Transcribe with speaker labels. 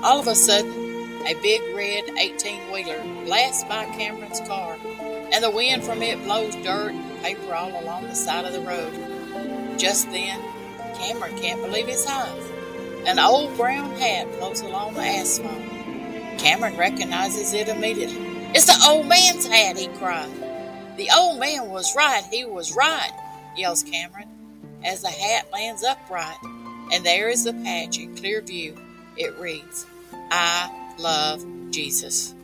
Speaker 1: All of a sudden, a big red 18-wheeler blasts by Cameron's car, and the wind from it blows dirt and paper all along the side of the road. Just then, Cameron can't believe his eyes. An old brown hat floats along the asphalt. Cameron recognizes it immediately. "It's the old man's hat," he cried. "The old man was right, he was right," yells Cameron, as the hat lands upright, and there is the patch in clear view. It reads, "I love Jesus."